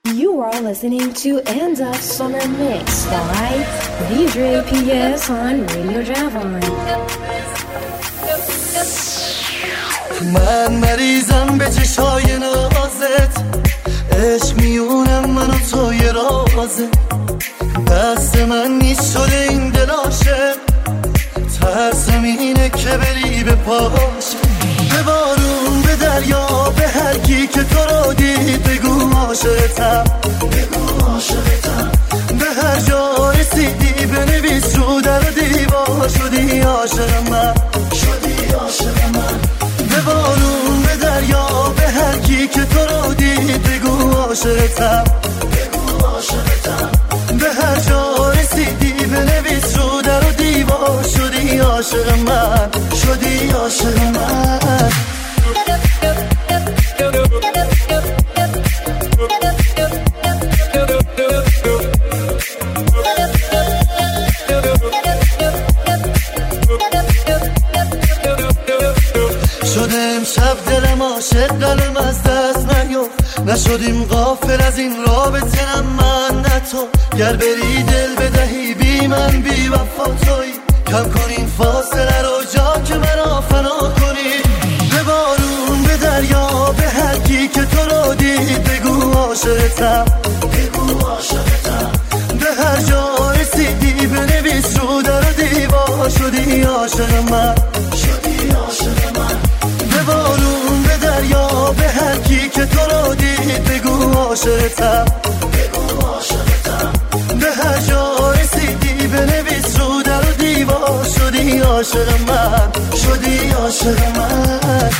You are listening to End of Summer Mix by DJ PS on Radio Javon. من مریضم به چشای نازت، عشق میونم من و تو یه رازه، دست من نیست شده این دل عاشق، ترسم اینه که بری به پاش، به بارون به دریا به هر کی که تو رو دید بگو عاشقتم، بگو عاشقتم، به هر جا رسیدی بنویس رو در و دیوار شدی عاشق من، شدی عاشق من، به بارون به دریا به هر کی که تو رو دید بگو عاشقتم، بگو عاشقتم، به هر جا رسیدی بنویس رو در و دیوار شدی عاشق من، شدی عاشق من. شدم شب دلم عاشق قلم از دست نیفت، نشدیم غافل از این رابطه من نه تو، گر بری دل بدهی بی من بی وفا تویی، کم کن این فاصله رو جا که من فنا کنی، به بارون به دریا به هر کی که تو رو دید بگو عاشقتم، بگو عاشقتم، به هر جا رسیدی بنویس رو در و دیوار شدی عاشق من، شدی عاشق من، به بارون به دریا به هر کی که تو رو دید بگو عاشقتم، بگو عاشقتم، به هر جا رسیدی بنویس رو در و دیوار شدی عاشق من، شدی عاشق من.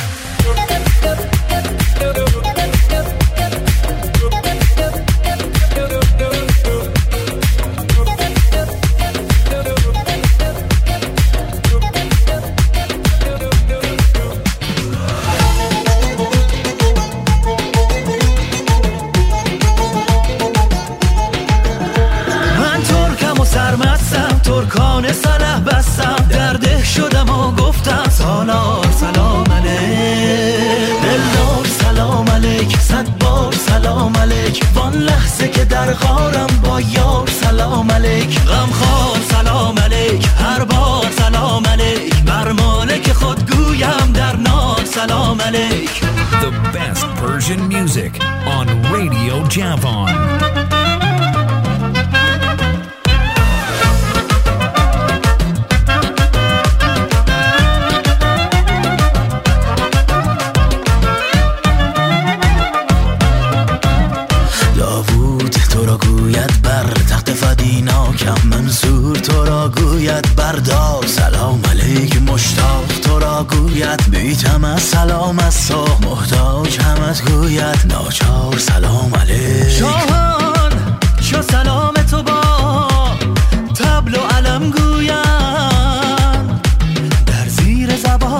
ترکان سلح بستم در ده شدم و گفتم سالار سلام علیک، دلدار سلام علیک، 100 بار سلام علیک، وان لحظه که در غارم با یار سلام علیک، غمخوار سلام علیک، هر بار سلام علیک، بر مالک خود گویم در نار سلام علیک. The best Persian music on Radio Javon. منصور تو را گوید بردار سلام علیک، مشتاق تو را گوید بیتم از سلام از تو، محتاج همت گوید ناچار سلام علیک. شاهان شو سلام تو با طبل و علم گوید، در زیر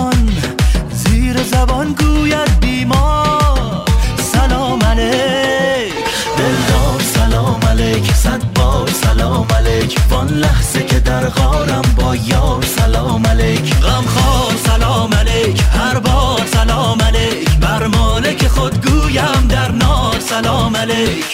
زبان گوید بیمار سلام علیک، دلدار سلام علیک، 100 بار سلام علیک، وان لحظه که در غارم با یار سلام علیک، غمخوار سلام علیک، هر بار سلام علیک، بر مالک خود گویم در نار سلام علیک.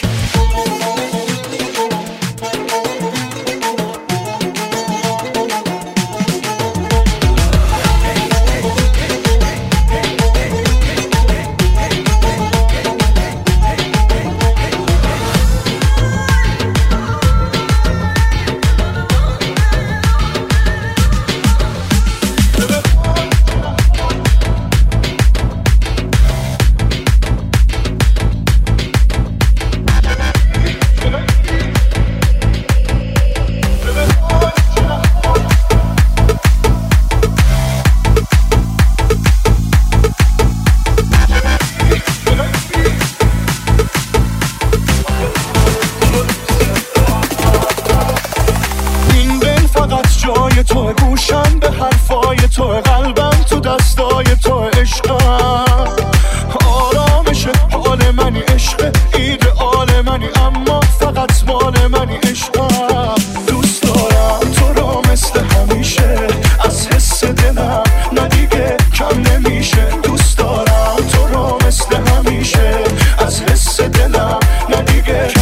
تو گوشم به حرفای تو، قلبم تو دستای تو، عشقم آرامش حال منی، عشق ایدئال منی، اما فقط مال منی، عشقم دوست دارم تو رو مثل همیشه، از حس دلم نه دیگه کم نمیشه، دوست دارم تو رو مثل همیشه، از حس دلم نه دیگه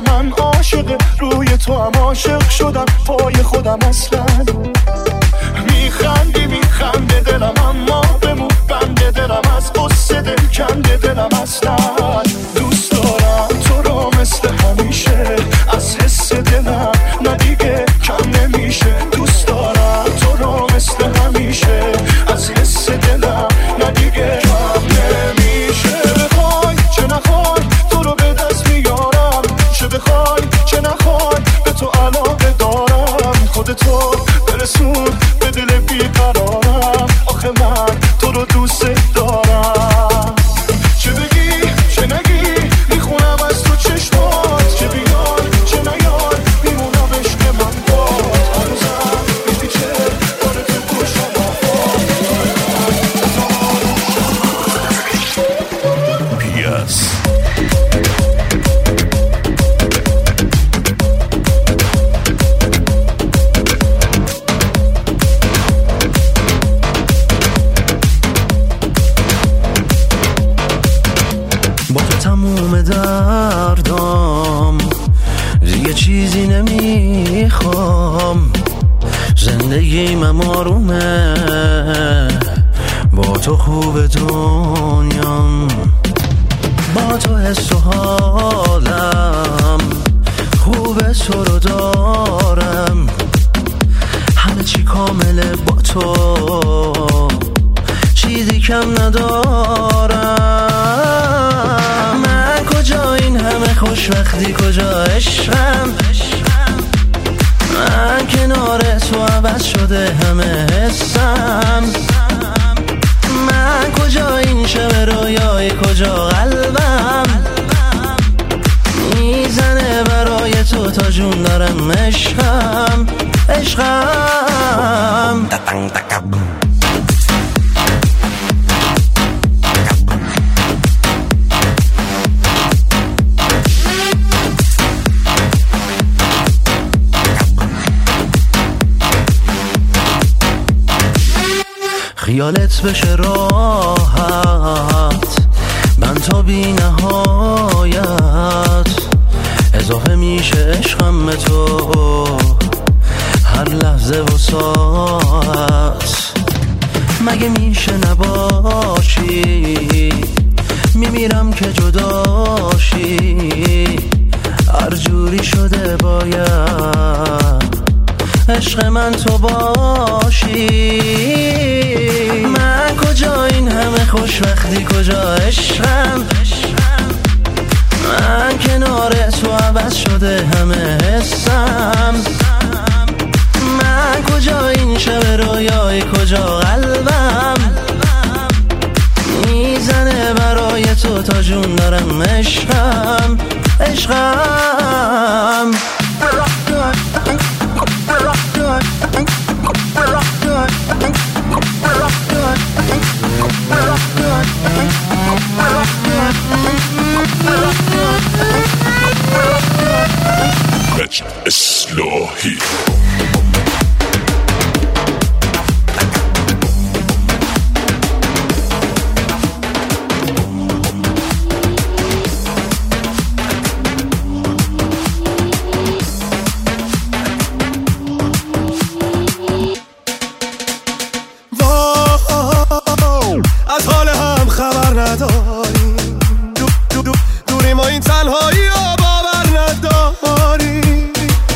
من عاشق روی تو هم عاشق شدم پای خودم اصلا میخنده دلم اما بمون بنده دلم از قصه دل کنده دلم اصلا دوست دارم تو رو مثل همیشه از حس دلم نه دیگه کم نمیشه دوست دارم تو رو مثل همیشه از حس دلم نه دیگه کم نمیشه بخوای چه نخوای تو رو به دست میارم چه بخوای چه نخوای به تو علاقه دارم خودتو برسون به دل بیقرارم آخه من تو رو دوست دارم چه بگی چه نگی میخونم از تو چشمات چه بیار چه نیار میمونم عشق من باد هنوزم میپیچه داره تو گوشم PS با تو تموم دردام دیگه چیزی نمیخوام زندگیم آرومه با تو خوب دنیام با تو حس و حالم خوبه تو رو دارم همه چی کامله با تو چیزی کم ندارم من کجا این همه خوشبختی کجا عشقم من کنار تو عوض شده همه حسم من کجا این شب رویای کجا قلبم میزنه برای تو تا جون دارم عشقم عشقم. خیالت بشه راحت من تا بی نهایت اضافه میشه عشقم به تو هر لحظه و ساعت مگه میشه نباشی میمیرم که جداشی هر جوری شده باید عشق من تو باشی من کجا این همه خوشبختی کجا عشقم من کنار تو عوض شده همه حسم من کجا این شب رویای کجا قلبم میزنه برای تو تا جون دارم عشقم عشقم اصلاحی از حال هم خبر نداریم دوری ما این تنهایی رو باور نداریم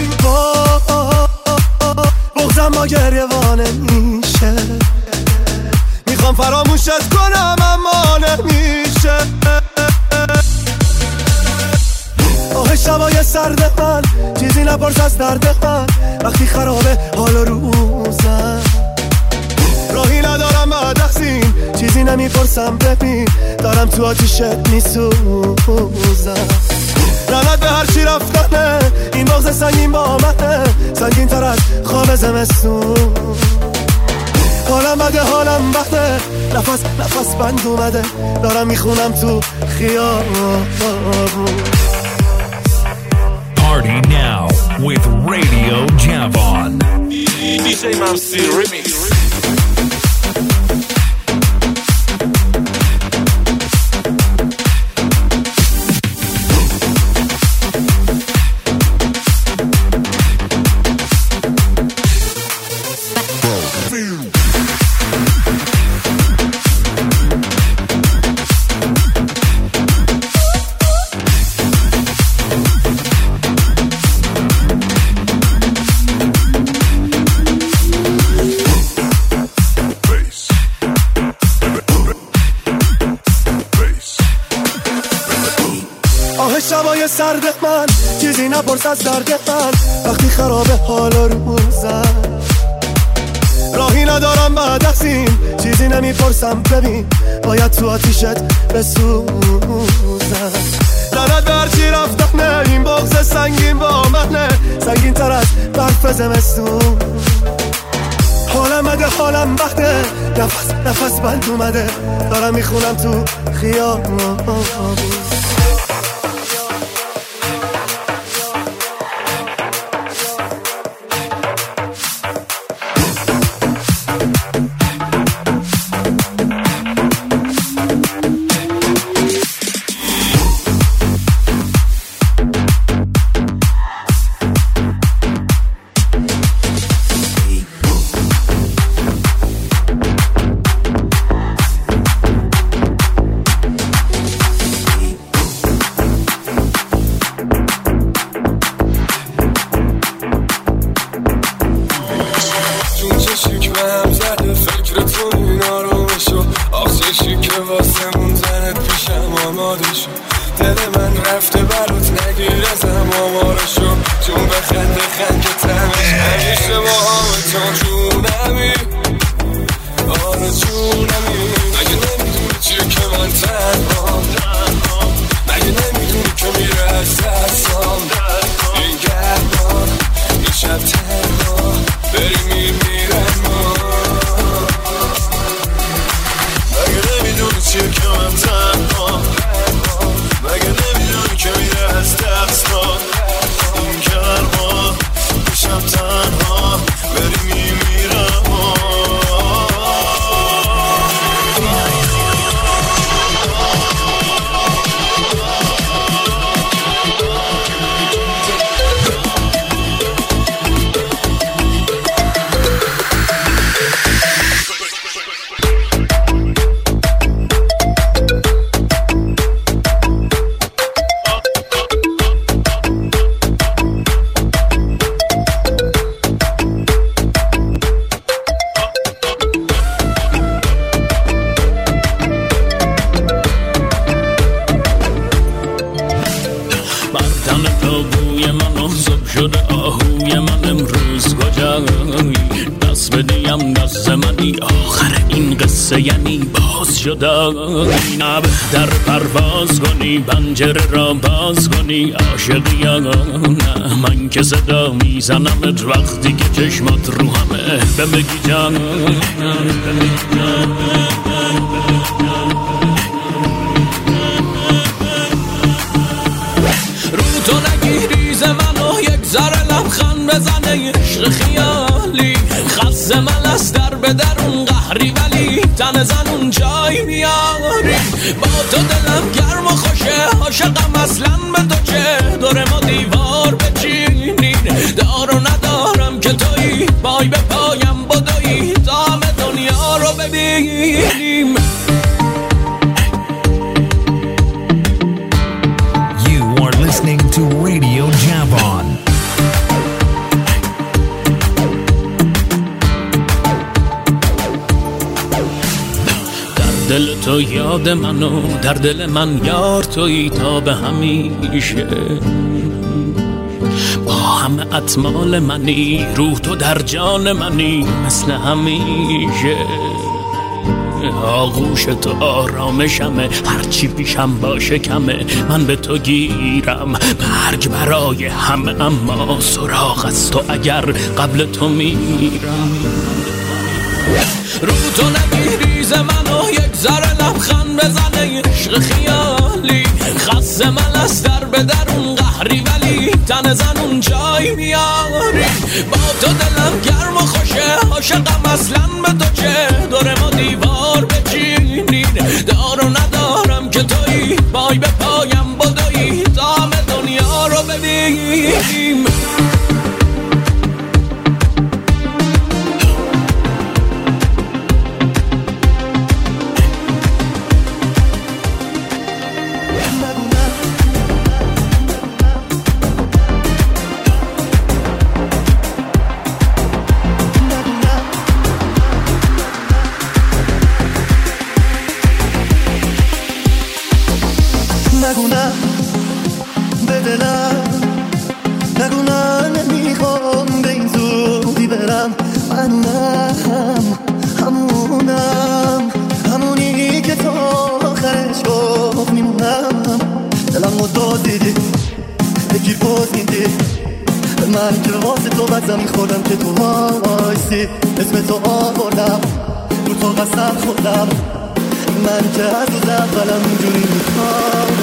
بغضم ما گریوانه میشه میخوام فراموشت کنم اما نمیشه آه شبای سرد من چیزی نپرس از درد من وقتی خرابه حال روزم راهی ندارم بعد از این چیزی نمیپرسم ببین دارم تو آتیشت میسوزم لعنت به هر چی رفتنه این بغض سنگین با منه سنگین تر از خواب زمستون حالم بده حالم بده نفس بند اومده دارم میخونم تو خیابون Party now with Radio Javon. DJ Mamsi Remix. شبای سرد من چیزی نپرس از درد من وقتی خرابه حالا روزم راهی ندارم بعد از این چیزی نمیپرسم ببین باید تو آتیشت بسوزم لعنت به هرچی رفتم نه این بغض سنگین با منه سنگین تر از برف زمستون حالم بده حالم بخته نفس بند اومده دارم میخونم تو خیابون در پرواز کنی پنجره را باز کنی عاشقی یا نه من که صدا میزنمت وقتی که چشمات رو همه بمگی جان رو تو نگیری ز منو یک ذره لبخند بزنه عشق خیالی خز من از در به درون قهری ولی تن زنون جای میاری با تو دلم گرم و خوشه عاشقم اصلا به تو چه دور ما دیوار بچینین دار و ندارم که تویی پای به پایم بدویی تا همه دنیا رو ببینیم You are listening to Radio Javon. دل تو یاد منو در دل من یار تویی تا به همیشه با همه اطمال منی روح تو در جان منی مثل همیشه آغوش تو آرامشمه هرچی پیشم باشه کمه من به تو گیرم مرگ برای همه اما سراغ از تو اگر قبل تو میرم رو تو نگیری ز منو یک ذره لبخند بزنه عشق خیالی خز من از در به درون قهری ولی تن زنون جای میاری با تو دلم گرم و خوشه عاشقم اصلا به تو چه دور ما دیوار بچینین دار و ندارم که تویی پای به پایم بدویی تا همه دنیا رو ببینیم دلم نگو من نمیخوام به این زودی برم منونم همونی که تا آخرش گفت میمونم دلم مداد دیدی یکی پوز میدی من که واسه تو بزم میخوردم که تو وایسی اسم تو آوردم رو تو قسم خوردم من که از روز اولم اینجوری میخوام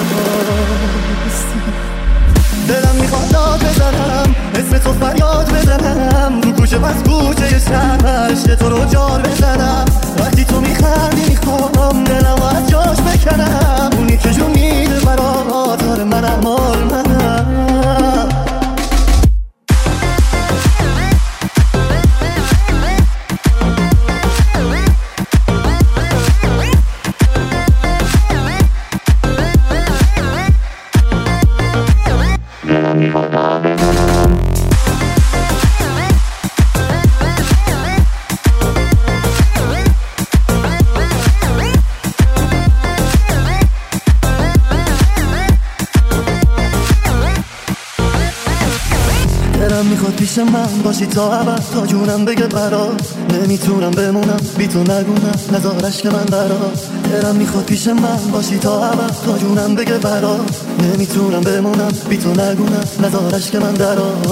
دلم میخواد داد بزنم اسم تو فریاد بزنم رو کوچه پس کوچه شهر عشق تو رو جار بزنم وقتی تو میخندی میخوام دلم از جاش بکنم اونی که جون میده برات آره منم مال منم دلم میخواد پیش من باشی تا ابد تا جونم بگه برات نمیتونم بمونم بی تو نگونم نذارش که من برات دلم میخواد پیش من باشی تا ابد تا جونم بگه برات نمیتونم بمونم بی تو نگونم نذارش که من برات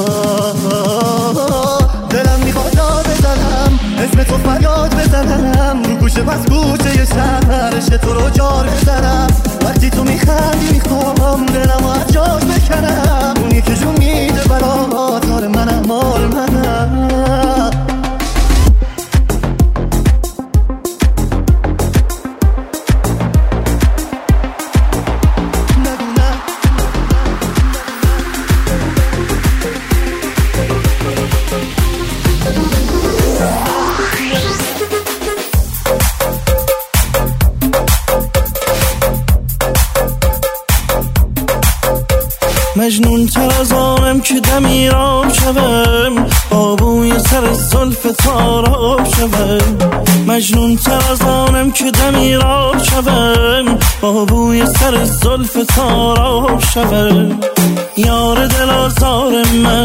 دلم میخواد داد بزنم اسم تو فریاد بزنم رو کوچه پس کوچه شهر عشق تو رو جار بزنم وقتی تو میخندی میخوام دلم از جاش بکنم اونی که جون میده برات آره منم مال منم مجنون تر از آنم که دمیرام شوم با بوی سر زلف تاراب شوم مجنون تر از آنم که دمیرام شوم با بوی سر زلف تاراب شوم یار دل آزار من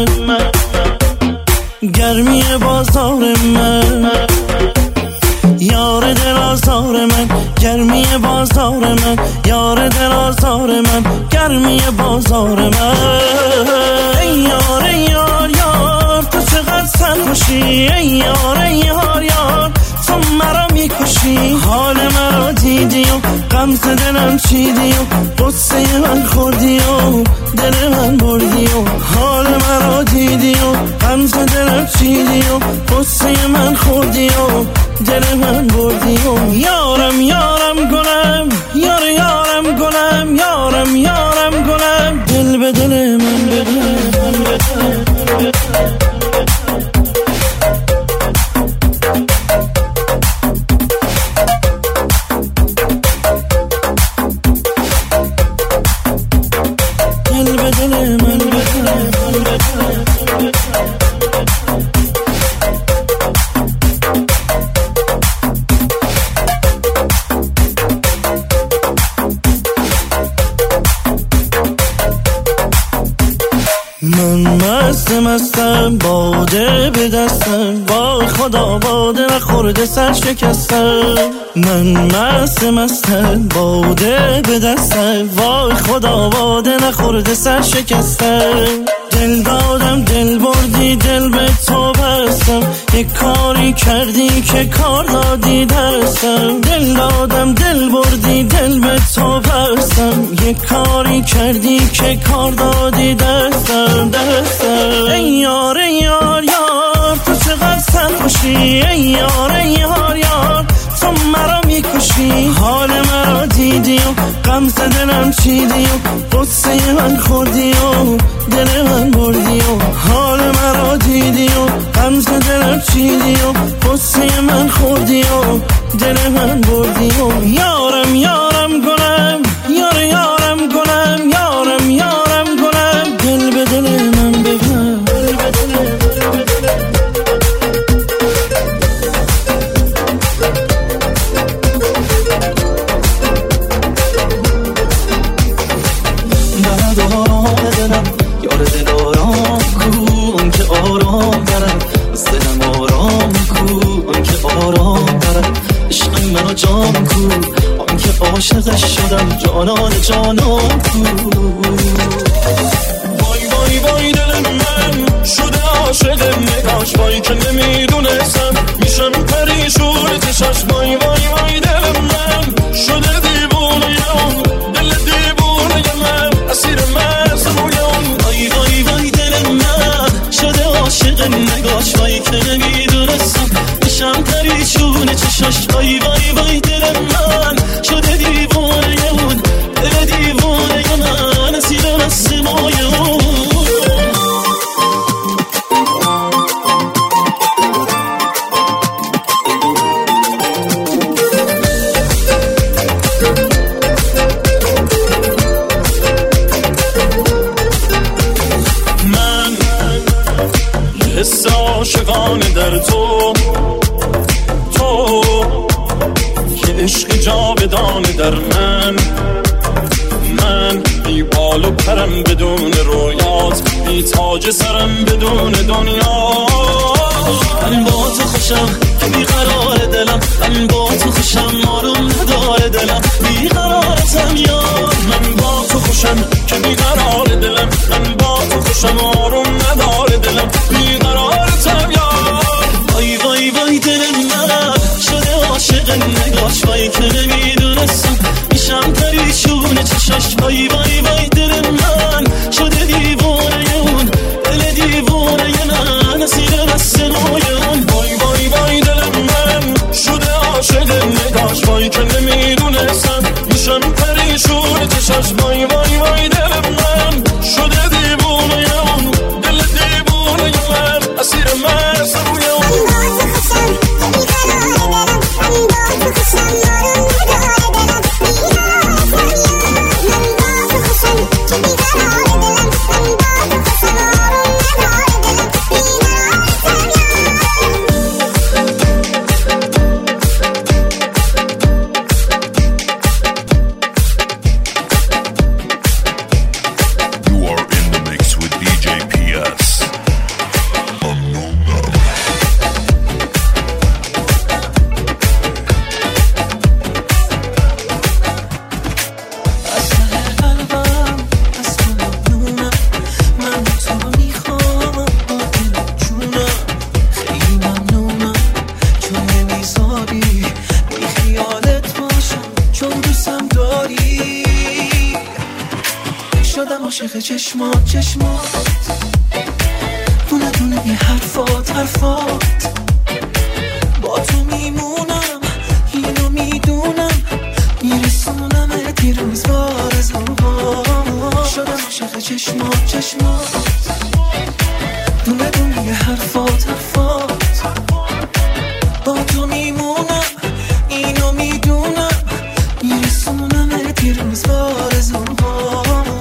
گرمی بازار من یار دل آزار من گرمی بازار من یار دل آزار من گرمی بازار من ای یار ای یار یار تو چقدر سرخوشی ای یار ای یار یار تو مرا میکشی حال مرا دیدی و غمز دلم چیدی و قصه من خوردی و دل من بردی و حال مرا دیدی و غمز دلم چیدی و قصه من خوردی و دل من بردی و یارم یارم گلم یار یارم گلم یارم یارم گلم دل به دل من بده مستم باده به دستم وای خدا باده نخورده سر شکستم من مستم باده به دستم وای خدا باده نخورده سر شکستم دل دادم دل بردی دل به تو بستم یک کاری کردی که کار دادی دستم دل دادم دل بردی دل به تو بستم یک کاری کردی که کار دادی دستم ای یار یار یار تو چقدر سرخوشی ای یار یار یار تو مرا میکشی حال مرا دیدی و غمز دلم چیدی و قصه من خوردی و دل من بردی و حال مرا دیدی و غمز دلم چیدی و قصه من خوردی و دل من بردی و یارم یارم گلم یار یارم گلم یارم یارم گلم دل به دل من بگم شدم جانان جانان وای وای وای دل من شده عاشق نگاش وای که نمیدونستم میشم پریشون چشاش وای وای وای دل من شده دیوونه اون دل دیوونه من اسیر مزروی اون وای وای وای دل من شده عاشق نگاش وای که نمیدونستم میشم پریشون چشاش وای وای وای دل من شده دیوونه اون دل دیوونه من اسیر مزروی اون عاشقانه در تو که عشق جاودانه در من بی بال و پرم بدون رویات بی تاج سرم بدون دنیا من با تو خوشم که بی قرار دلم من با تو خوشم آروم نداره دلم بی قرارتم یار من با تو خوشم که بی قرار دلم من با تو خوشم آروم نداره دلم بی قرارتم یار وای وای وای دل من شده عاشق نگاش وای که نمیدونستم میشم پریشون چشاش وای وای وای دل من شده دیوونه اون دل دیوونه من اسیر دست روی اون وای وای وای دل من شده عاشق نگاش وای که نمیدونستم میشم پریشون چشاش وای وای وای دل من شده دیوونه اون دل دیوونه من اسیر دست روی اون چشمات دونه دونه یه حرفات با تو میمونم اینو میدونم میرسونم دیروز بارزوها شدم عاشق چشمات دونه دونه یه حرفات با تو میمونم اینو میدونم میرسونم دیروز بارزوها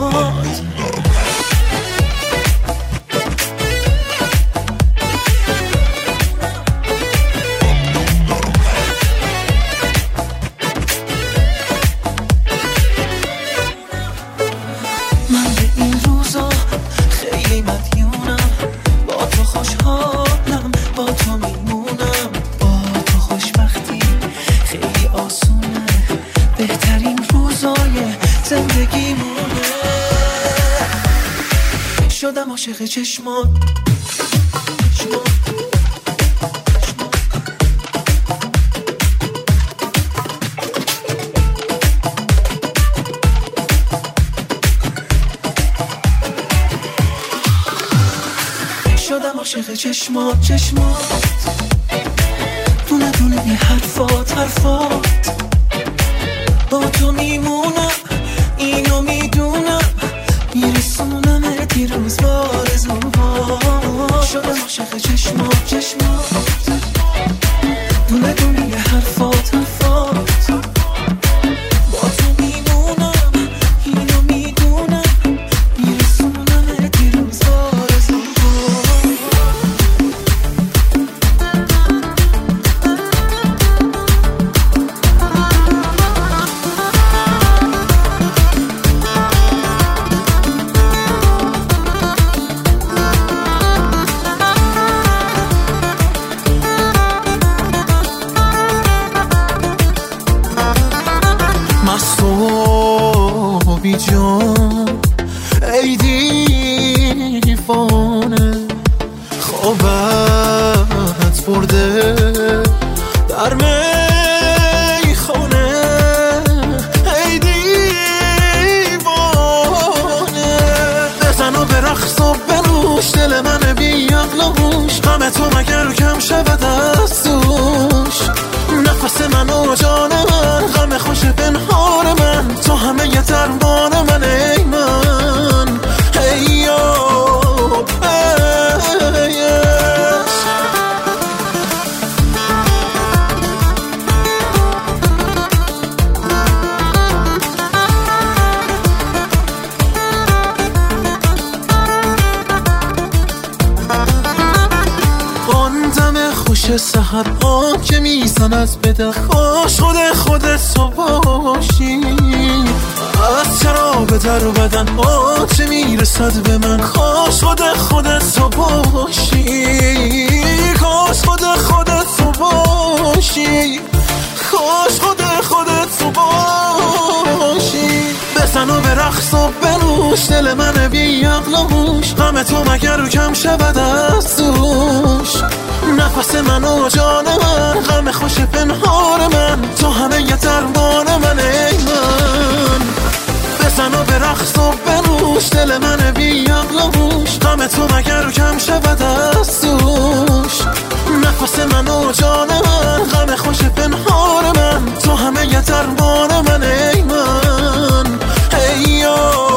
عاشق چشمات شدم عاشق چشمات دونه دونه یه حرفات با تو میمونم اینو میدونم میرسونم دیروز بارزوها شدم عاشق چشمات دونه دونه یه حرفات با تو میمونم اینو میدونم میرسونم دیروز بارزوها بی جان ای دیوانه خوابت برده در میخانه ای دیوانه بزن و برقص و بنوش دل من بی عقل و هوش غم تو مگر کم شود از دوش نفس من و جان من غم خوش پنهان من تو همه ی درمان من ای من ای سحر آن که میزند به در کاش خودت تو باشی از شراب در بدن آن چه میرسد به من کاش خودت تو باشی کاش خودت تو باشی کاش خودت تو باشی بزن و برقص و بنوش دل من بی عقل و هوش غم تو مگر کم شود از دوش نفس من و جان من غم خوش پنهان من تو همه ی درمان من ای من بزن و برقص و بنوش دل من بی عقل و هوش غم تو مگر کم شود از دوش نفس من و جان من غم خوش پنهان من تو همه ی درمان من ای من ای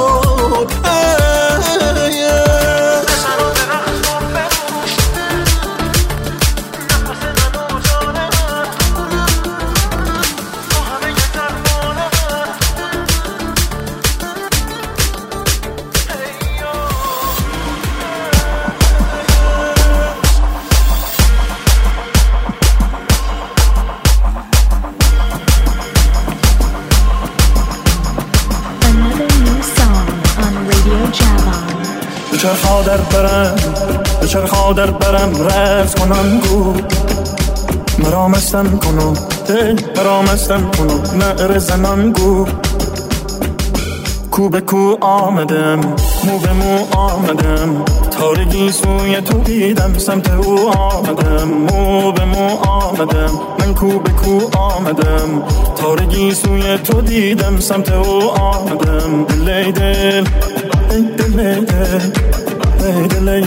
بچرخا در برم رفت کنم گو مرا مستم کنم مرا مستم کنم نعره زنم گو کو به کو آمدم مو به مو آمدم تارگی سوی تو دیدم سمت او آمدم مو به مو آمدم من کو به کو آمدم تارگی سوی تو دیدم سمت او آمدم دل دل دل دل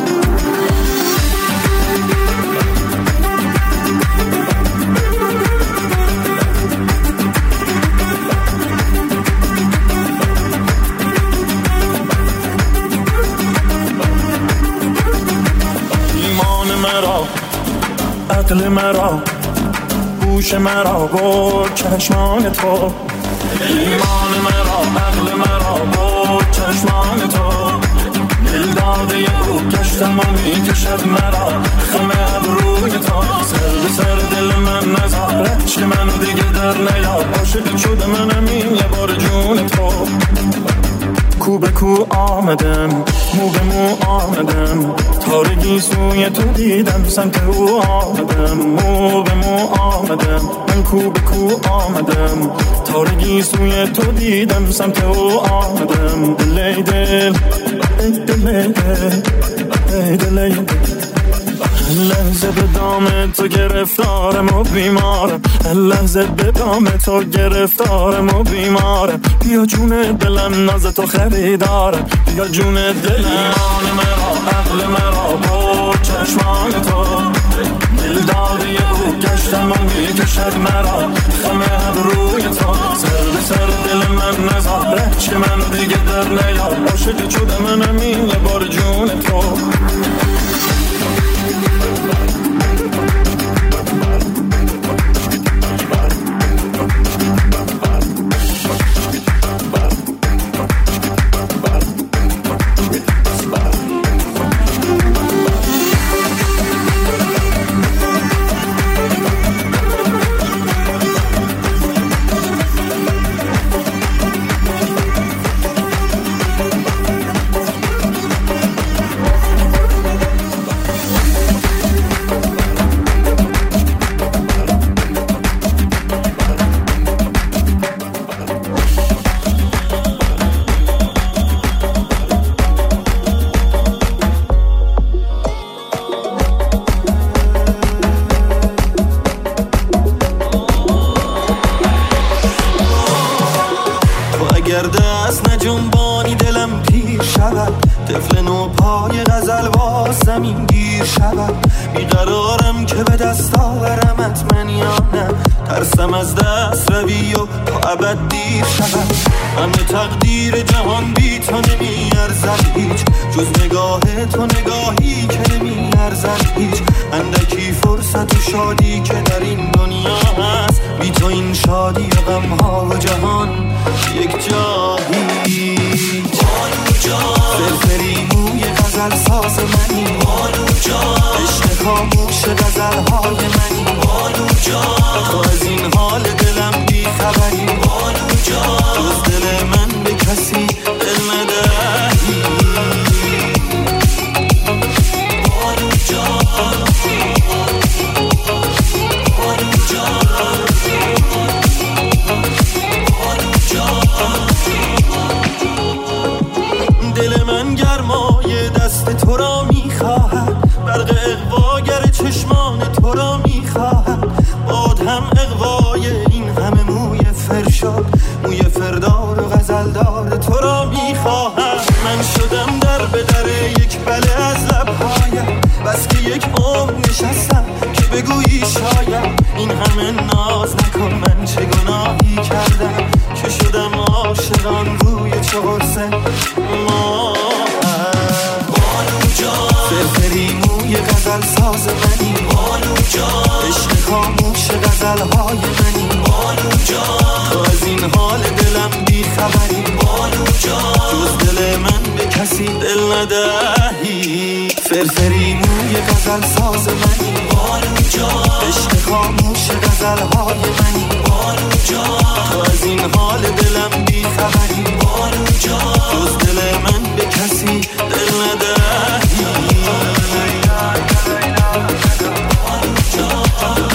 عقل مرا گوش مرا با چشمان تو ایمان مرا عقل مرا با چشمان تو دل داده او گشتم و میکشد مرا خم ابروی تو سر به سر دل من نزار عشق من دیگه در نیار عاشق شده منم این یه بار جون تو کو به کو آمدم مو به مو آمدم تارگی سوی تو دیدم سمت او آمدم مو به مو آمدم من کو به کو آمدم تارگی سوی تو دیدم سمت او آمدم دل دل دل دل لحظه به دام تو گرفتارم و بیمارم لحظه به دام تو گرفتارم و بیمارم بیا جون دلم ناز تو خریدارم بیا جون دلم ایمان مرا عقل مرا با چشمان تو دل دادی او گشتم و میکشد مرا خم ابروی تو سر به سر دل من نزار عشق من دیگه در نیار عاشق شده منم این یه بار جون تو اگر دست نجنبانی دلم پیر شود، طفل نو پای غزل با زمین گیر شود. بیقرارم که به دست آورمت من یا نه، ترسم از دست روی و تا ابد دیر شود. من به تقدیر جهان بی تو نمی ارزد هیچ، جز نگاه تو نگاهی که نمی ارزد هیچ. اندکی فرصت و شادی که در این دنیا هست، بی تو این شادی و غمها و جهان یک جایی. بانو جان فرفری موی غزل ساز منی، بانو جان عشق خاموش غزلهای منی، بانو جان تو از این حال دلم بی خبری، بانو جان جز دل من به کسی دل ندهی. بانو جان بانو جان بانو جان. دل من گرمای دست تو را میخواهد، برق اغواگر چشمان تو را میخواهد. باد هم اغوای این همه موی فرشاد، موی فردار و غزلدار تو را میخواهد. من شدم در به در یک بله از لبهایم، بس که یک عمر نشستم که بگویی شاید. این همه ناز نکن، من چه گناهی کردم که شدم عاشقان روی چهارسن ما. بانو جان فرفری موی غزل ساز منی، بانو جان عشق خاموش غزلهای منی، بانو جان تو از این حال دلم بی خبری، بانو جان جز دل من به کسی دل ندهی. فرفری موی غزل ساز منی، بانو جان عشق خاموش غزلهای منی، بانو جان تو از این حال دلم بی خبری، بانو جان جز دل من به کسی دل ندهی. بانو جان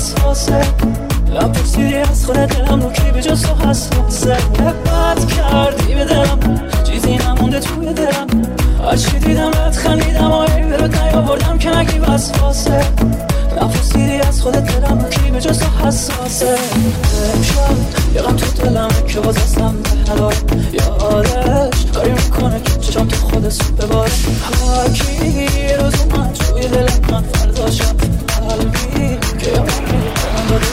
لب پرسیدی از خودت دلم رو کی به جز تو حساسه. بد کرد ندارم یادش کاری میکنه که چشم تو خودت بباره هر کی روز اومد توی دل من فرداشم قلبی که من داره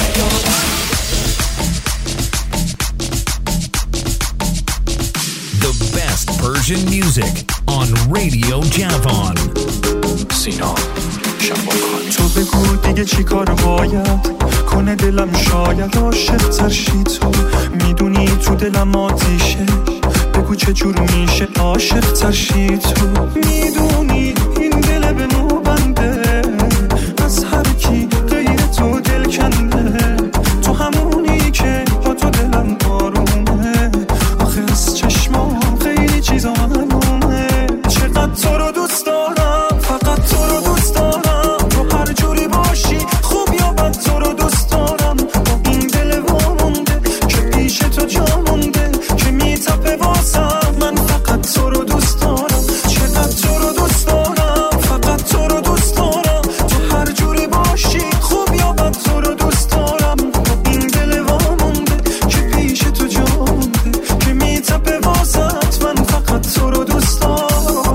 The best Persian music on Radio Javan. سینا شنباکان تو بگو دیگه چی کار باید کنه دلم شاید عاشق ترشی تو میدونی تو دلم آتیشه بگو چه جور میشه عاشق ترشی تو میدونی این دل به مو بنده از هر کی غیر تو دل کنده تو همونی که با تو دلم آرومه آخه از چشمام خیلی چیزا معلومه چقدر تو رو دوست دارم فقط تو رو دوست دارم تو هر جوری باشی خوب یا بد تو رو دوست دارم با این دل وامونده که پیش تو جا مونده که میتپه واسم من فقط تو رو دوست دارم چقدر تو رو دوست دارم فقط تو رو دوست دارم تو هر جوری باشی خوب یا بد تو رو دوست دارم با این دل وامونده که پیش تو جا مونده که میتپه واسم من فقط تو رو دوست دارم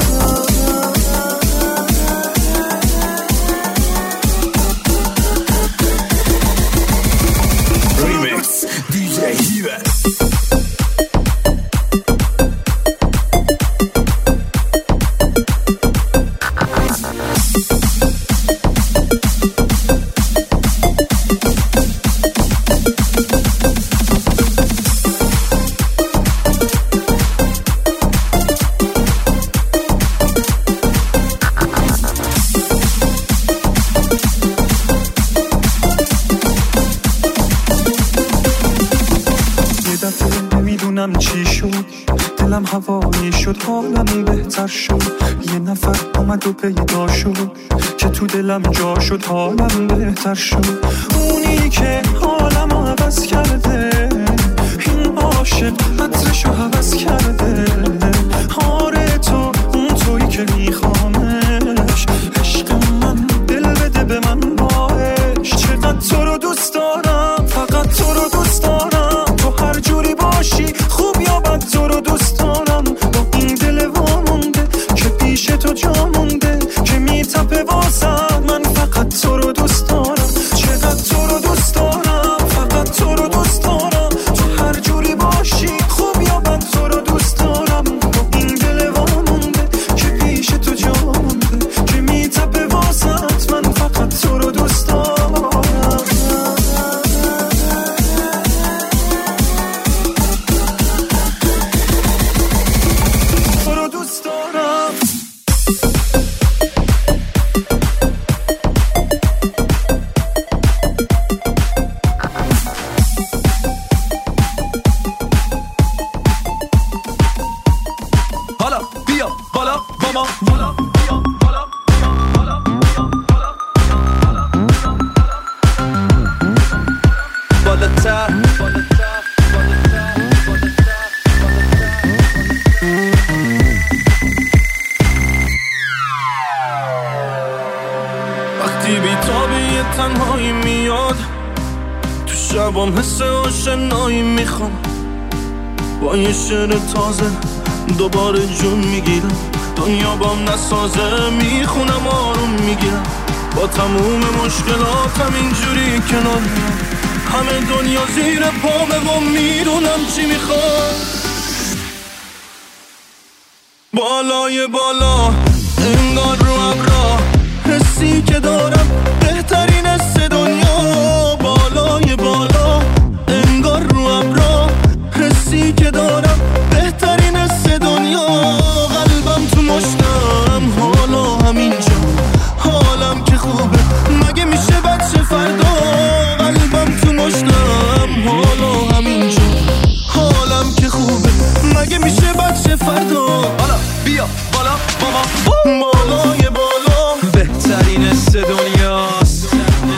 هوایی شد حالم بهتر شد یه نفر اومد و پیدا شد که تو دلم جا شد حالم بهتر شد اونی که حالم رو عوض کرده این عاشق عطرشو عوض کرده آره تو اون تویی که میخوامش عشق من دل بده به من باش چقدر تو رو دوست دارم فقط تو رو دوست دارم تو هر جوری باشی خوب یا بد تو رو دوست دارم با این دل وامونده که پیش تو جا مونده که میتپه واسم من فقط تو رو دوست دارم چقدر تو رو دوست دارم فقط تو رو دوست دارم تو هر جوری باشی خوب یا بد تو رو دوست دارم با این دل وامونده که پیش تو جا مونده که میتپه واسم من فقط تو رو دوست دارم شبام حس آشنایی میخوام با یه شعر تازه دوباره جون میگیرم دنیا بام نسازه میخونم آروم میگیرم با تموم مشکلاتم اینجوری کنار میام همه دنیا زیر پامه و میدونم چی میخوام بالای بالا انگار رو ابرا حسی که دارم بهترین حس دنیا بالای بالا انگار رو ابرا حسی که دارم بهترین حس دنیا قلبم تو مشتم حالا همینجا حالم که خوبه مگه میشه بچه فردا قلبم تو مشتم حالا همینجا حالم که خوبه مگه میشه بچه فردا حالا بیا بالا بابا بالای بالا بهترین حس دنیاست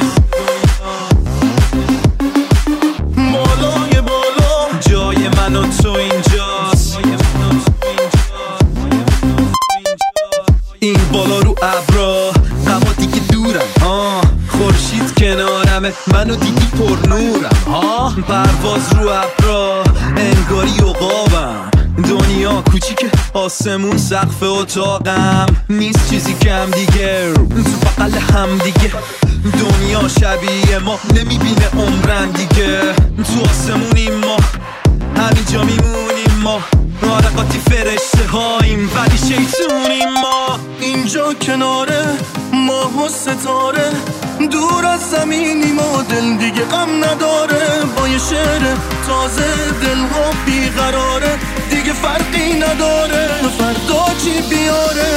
بالای بالا جای من و تو اینجاست این بالا رو ابرا هوا دیگه دورم خورشید کنارمه منو دیدی پر نورم پرواز رو ابرا انگاری عقابم. دنیا کوچیکه آسمون سقف اتاقم، نیست چیزی کم دیگه تو بغل هم دیگه. دنیا شبیه ما نمیبینه عمرن دیگه، تو آسمونیم ما همینجا میمونیم ما. آره قاطی فرشته هاییم ولی شیطونیم ما. اینجا کناره ماه و ستاره، دور از زمینیم و دل دیگه غم نداره. با یه شعر تازه دلها بیقراره، دیگه فرقی نداره فردا چی بیاره.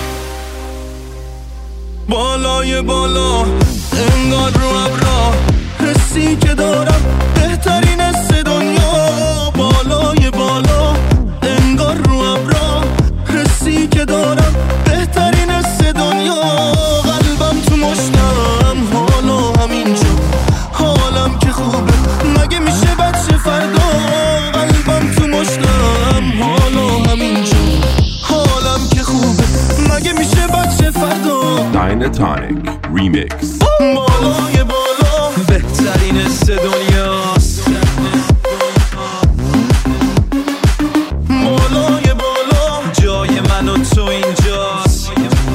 بالای بالا انگار رو ابرا، حسی که دارم بهترین حس دنیا. بالای بالا انگار رو ابرا، حسی که دارم بهترین حس دنیا. قلبم تو مشتم حالا همینجا، حالم که خوبه مگه میشه بچه فردا. قلبم تو مشتم حالا همینجا، حالم که خوبه مگه میشه بچه فردا. Dynatonic Remix. بالای بالا بهترین حس دنیاست. بالای بالا جای من و تو اینجاست.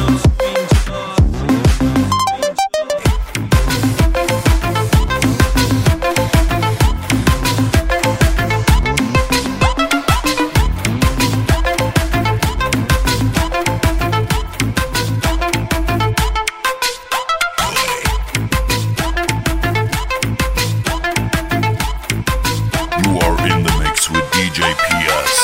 You are in the mix with DJ PS.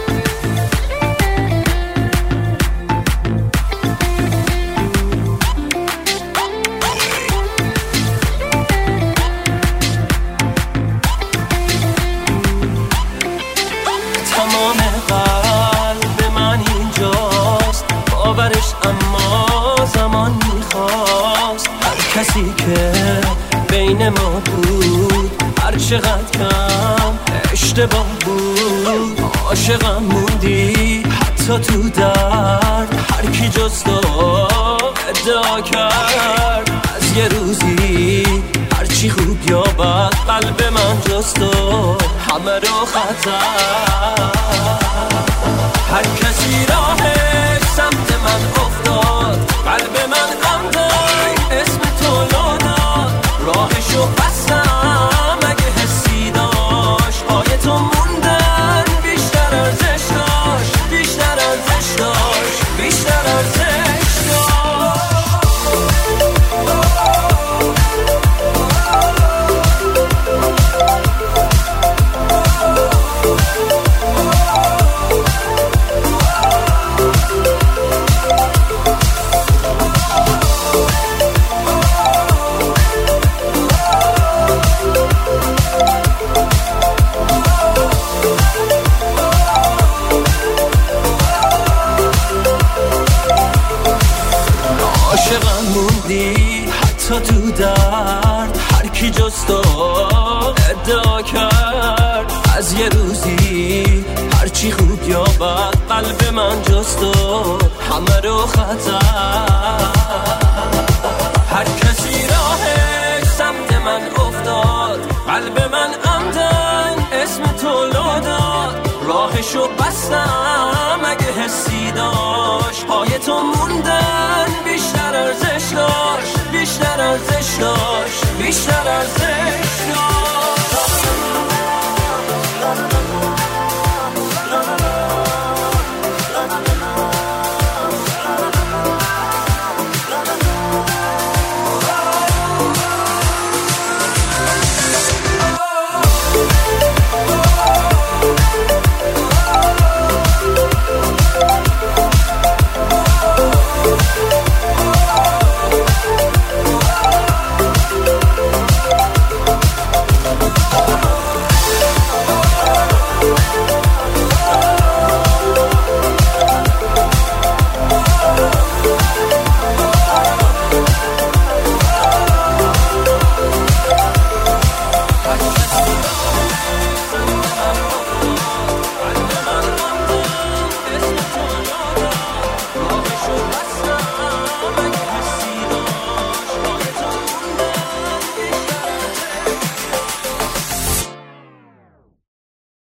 تمام قلب من اینجاست، باورش اما زمان میخواست. هر کسی که بین ما بود هر چقدر کم اشتباه بود. عاشقم موندی حتی تو درد، هر کی جز تو ادعا کرد. از یه روزی هرچی خوب یا بد قلب من جز تو همه رو خطر. هر کسی راهش سمت من افتاد، قلب من غم داد اسم تو لو داد. راهشو بستم اگه حسی داشت، پای تو موندن بیشتر ارزش داشت، بیشتر ارزش داشت، بیشتر ارزش داشت. عاشقم موندی حتی تو درد، هر کی جز تو ادعا کرد. از یه روزی هرچی خوب یا بد قلب من جز تو همه رو خطر. هر کسی راهش سمت من افتاد، قلب من عمدن اسم تو لو داد. راهشو بستم اگه حسی داشت، پای تو موندن بیشتر ارزش داشت، بیشتر ارزش داشت، بیشتر ارزش داشت.